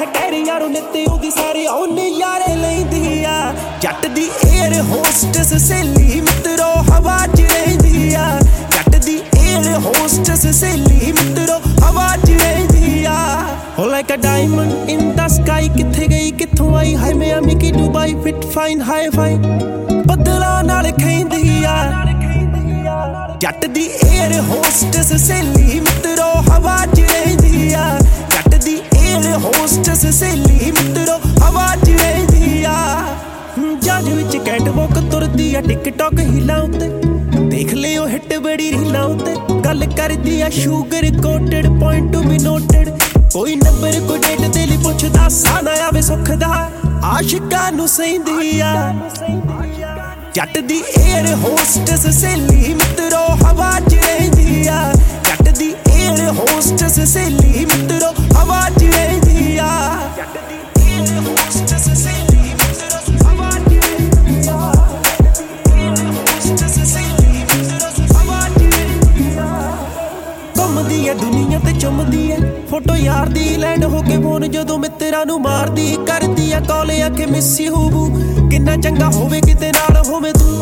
ਹੈ ਕਹਿ ਯਾਰੋ ਨਿੱਤੇ ਉਹਦੀ ਸਾਰੇ ਉਹਨੇ ਯਾਰੇ ਲੈਂਦੀ ਆ ਜੱਟ ਦੀ ਏਅਰ ਹੋਸਟਸ ਸਹੇਲੀ ਮਿੱਤਰੋ ਹਵਾ 'ਚ ਰਹਿੰਦੀ ਆ ਜੱਟ ਦੀ ਏਅਰ ਹੋਸਟਸ ਸਹੇਲੀ ਮਿੱਤਰੋ ਹਵਾ 'ਚ ਰਹਿੰਦੀ ਆ ਹੋ like a diamond in the sky ਕਿੱਥੇ ਗਈ ਕਿੱਥੋਂ ਆਈ ਹਾਏ ਮਿਆਮੀ ਕੀ Dubai fit fine hi fi ਬੱਦਲਾਂ ਨਾਲ ਖੈਂਦੀ ਆ ਜੱਟ ਦੀ ਏਅਰ ਹੋਸਟਸ ਸਹੇਲੀ ਮਿੱਤਰੋ ਹਵਾ 'ਚ ਰਹਿੰਦੀ ਆ ਜੱਟ ਦੀ ਏਅਰ ਹੋਸਟਸ ਸਹੇਲੀ ਮਿੱਤਰੋ ਹਵਾ 'ਚ ਰਹਿੰਦੀ ਆ ਜੱਜ ਵਿੱਚ ਕੈਟਵਾਕ ਤੁਰਦੀ ਆ ਟਿਕਟੌਕ ਹੀਲਾਂ ਉੱਤੇ ਦੇਖ ਲਿਓ ਹਿੱਟ ਬੜੀ ਰੀਲਾਂ ਉੱਤੇ ਗੱਲ ਕਰਦੀ ਆ sugar coated point to be noted ਕੋਈ ਨੰਬਰ ਕੋਈ ਡੇਟ ਦੇ ਲਈ ਪੁੱਛਦਾ ਸਾਹ ਨਾ ਆਵੇ ਸੁੱਖ ਦਾ ਆਸ਼ਿਕਾਂ ਨੂੰ ਸਹਿੰਦੀ ਆ ਜੱਟ ਦੀ ਏਅਰ ਹੋਸਟਸ ਸਹੇਲੀ ਮਿੱਤਰੋ ਹਵਾ 'ਚ ਰਹਿੰਦੀ ਆ ਜੱਟ ਦੀ ਏਅਰ ਹੋਸਟਸ ਸਹੇਲੀ ਮਿੱਤਰੋ ਹਵਾ 'ਚ ਰਹਿੰਦੀ ਆ ਜੱਟ ਦੀ ਏਅਰ ਹੋਸਟਸ ਸਹੇਲੀ ਮਿੱਤਰੋ ਹਵਾ 'ਚ ਰਹਿੰਦੀ ਆ ਹੋਸਟਸ ਸਹੇਲੀ ਮਿੱਤਰੋ ਹਵਾ 'ਚ ਰਹਿੰਦੀ ਆ ਘੁੰਮਦੀ ਆ ਦੁਨੀਆ ਤੇ ਚੁੰਮਦੀ ਆ ਫੋਟੋ ਯਾਰ ਦੀ ਲੈਂਡ ਹੋ ਕੇ ਫੋਨ ਜਦੋਂ ਮਿੱਤਰਾਂ ਨੂੰ ਮਾਰਦੀ ਕਰਦੀ ਆ ਕਾਲ ਆਖੇ ਮਿਸ ਯੂ ਬੂ ਕਿੰਨਾ ਚੰਗਾ ਹੋਵੇ ਕਿਤੇ ਨਾਲ ਹੋਵੇ ਤੂੰ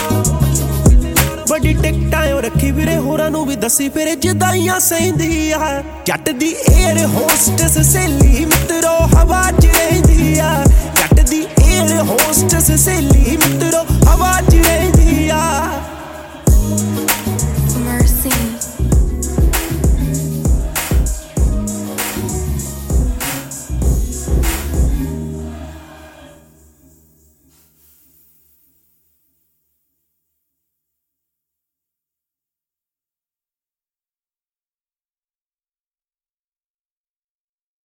ਵੱਡੀ ਟਿਕਟਾਂ ਉਹ ਰੱਖੀ ਵੀਰੇ ਹੋਰਾਂ ਨੂੰ ਵੀ ਦੱਸੀ ਫਿਰ ਜਦਾਈਆਂ ਸਹਿੰਦੀ ਆ ਜੱਟ ਦੀ ਏਅਰ ਹੋਸਟਸ ਸਹੇਲੀ ਮਿੱਤਰੋ ਹਵਾ 'ਚ ਰਹਿੰਦੀ ਆ ਜੱਟ ਦੀ ਏਅਰ ਹੋਸਟਸ ਸਹੇਲੀ ਮਿੱਤਰੋ